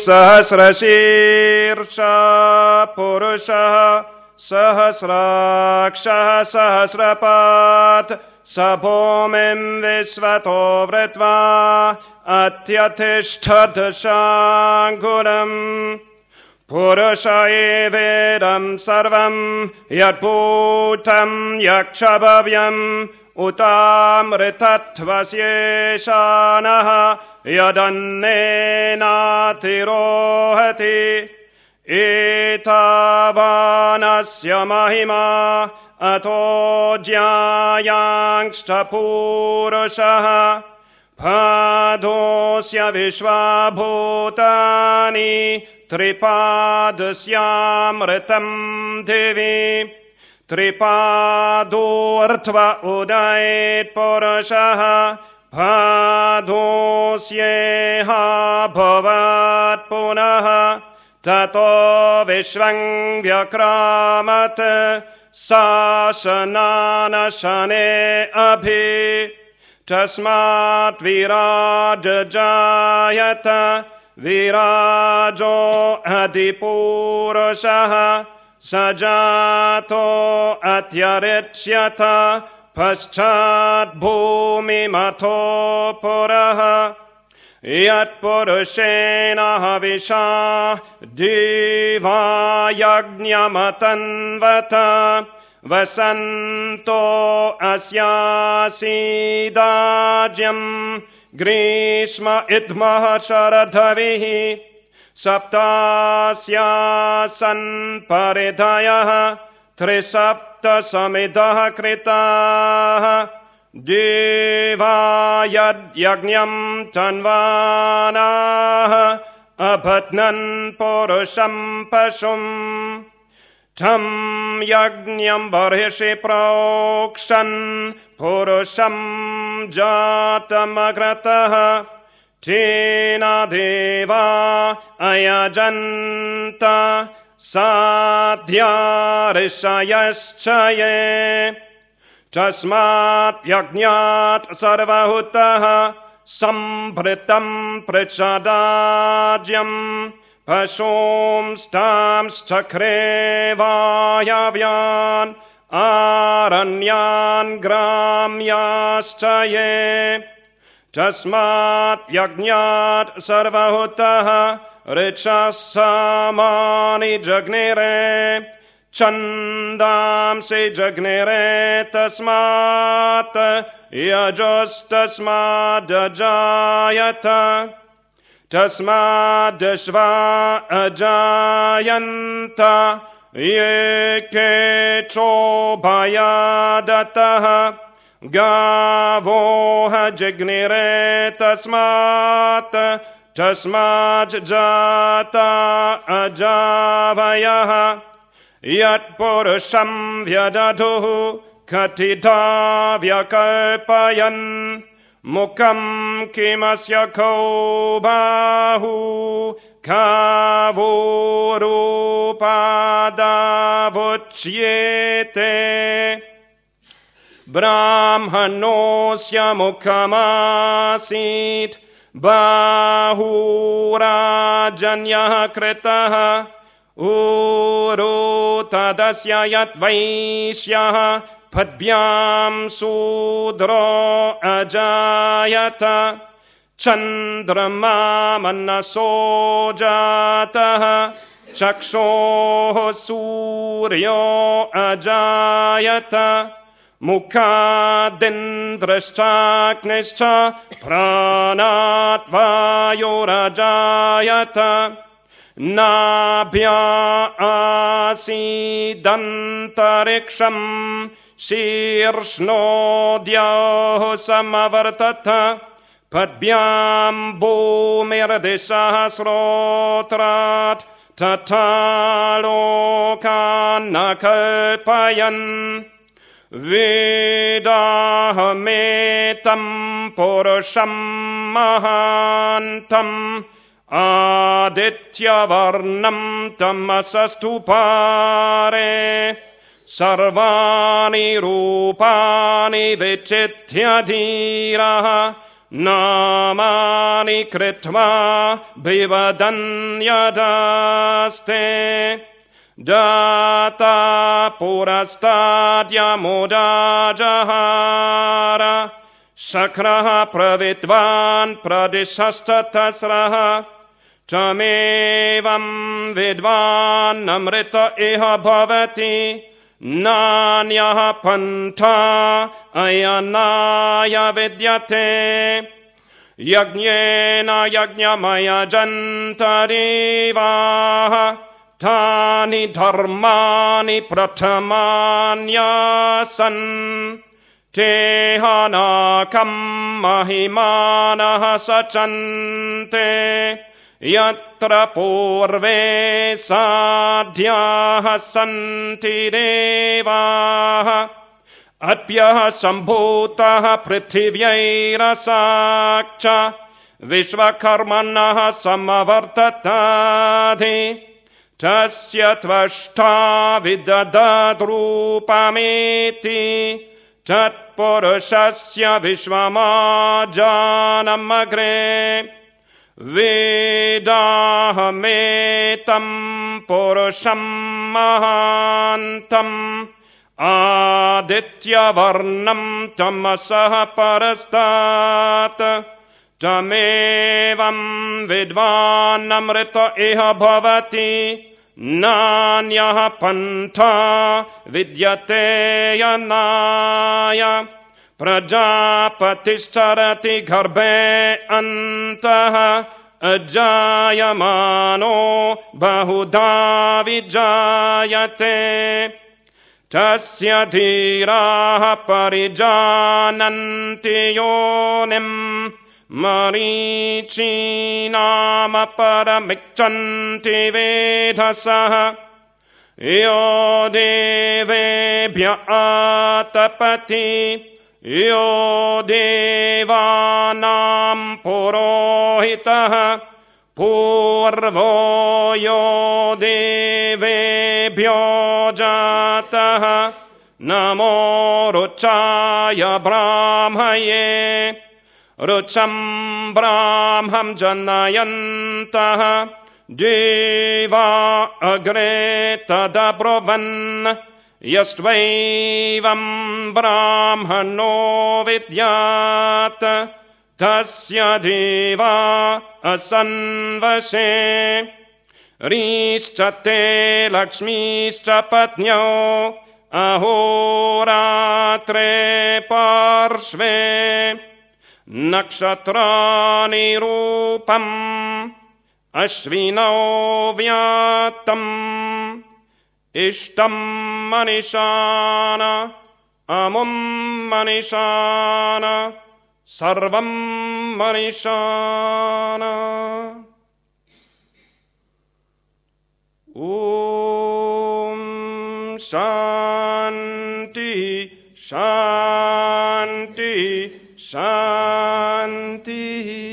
सहस्रशीर्षा पुरुषः सहस्राक्षः सहस्रपात् स भूमिम् विश्वतो वृत्वा अत्यतिष्ठत् शाङ्कुरम् पुरुष एवेदम् सर्वम् यद्भूतम् यक्षभव्यम् उतामृतत्वस्येशानः यदन्नेनातिरोहति एतावानस्य महिमा अतो ज्ञायाञ्च पूरुषः पादोऽस्य विश्वाभूतानि त्रिपादस्यामृतम् दिवि त्रिपादोऽर्ध्व उदयेत्पुरुषः पादोऽस्येहा भवत् पुनः ततो विश्वम् व्यक्रामत् शासनानशने अभि तस्मात् विराजजायत विराजो अधिपूरुषः स जातो अत्यरिच्यत पश्चात् भूमिमथो पुरः यत्पुरुषेण हविषा दिवा यज्ञमतन्वत वसन्तो अस्यासीदाज्यम् ग्रीष्म इद्मः शरधविः सप्तास्यासन् परिधयः त्रिसप्तसमिधः कृताः देवा यद्यज्ञम् तन्वानाः अभद्नन् पुरुषम् पशुम् तं यज्ञम् बर्हिषि प्रोक्षन् पुरुषम् जातमग्रतः तेन देवा अयजन्त साध्या ऋषयश्च ये तस्मात् यज्ञात् सर्वहुतः सम्भृतम् पृच्छदाज्यम् पशूंस्तांश्चक्रे वायव्यान् आरण्यान् ग्राम्याश्च ये तस्मात् यज्ञात् सर्वहुतः ऋक्षः सामानि जग्निरे छन्दांसि जग्निरे तस्मात् यजोस्तस्मादजायत तस्मादश्वा अजायन्त ये केचोभयादतः गावोह जग्निरे तस्मात् जाता अजावयः यत्पुरुषम् व्यदधुः कथिता व्यकल्पयन् मुखम् किमस्य खौ बाहु खावोरूपादावुच्येते ब्राह्मणोऽस्य मुखमासीत् बाहुराजन्यः कृतः ऊरो तदस्य यद्वैश्यः पद्भ्याम् शूद्रो अजायत चन्द्रमा मनसो जातः चक्षोः सूर्यो अजायत मुखादिन्द्रश्चाग्निश्च प्राणात् वायुरजायत नाभ्या आसीदन्तरिक्षम् शीर्ष्णोद्योः समवर्तत पद्भ्याम् भूमिर्दिशः श्रोत्रात् तथा लोकान् न कल्पयन् वेदाहमेतम् पुरुषम् महान्तम् आदित्यवर्णम् तमसस्तु पारे सर्वाणि रूपाणि विचित्य धीरः नामानि कृत्वा विवदन्यदास्ते दाता पुरस्ताद्यमुदाजहार शक्रः प्रविद्वान् प्रदिशस्ततस्रः तमेवं विद्वान् अमृत इह भवति नान्यः पन्था अयनाय विद्यते यज्ञेन यज्ञमयजन्तरीवाः तानि धर्माणि प्रथमान्यासन् तेहानाकम् महिमानः सचन्ते यत्र पूर्वे साध्याः सन्ति देवाः अप्यः सम्भूतः पृथिव्यैरसाक्ष विश्वकर्मणः समवर्तताधि तस्य त्वष्टा विदधद्रूपमेति तत्पुरुषस्य विश्वमाजानमग्रे वेदाहमेतं पुरुषं महान्तम् आदित्यवर्णं तमसः परस्तात् तमेवं विद्वान् अमृत इह भवति नान्यः पन्था विद्यते यनाय प्रजापतिश्चरति गर्भे अन्तः अजायमानो बहुधा विजायते तस्य धीराः परिजानन्ति योनिम् मरीचीनाम परमिच्छन्ति वेधसः यो देवेभ्य आतपति यो देवानां पुरोहितः पूर्वो यो देवेभ्यो जातः नमो रुचाय ब्राह्मये रुचं ब्राह्मं जनयन्तः देवा अग्रे तदब्रुवन् यस्त्वैवं ब्राह्मणो विद्यात् तस्य देवा असन्वशे रीश्च ते लक्ष्मीश्च पत्न्यो अहोरात्रे पार्श्वे नक्षत्राणि रूपम् अश्विनौ व्यात्तम् इष्टं मनिषान अमुं मनिषान सर्वं मनिषान ॐ शान्ति शान्ति शान्तिः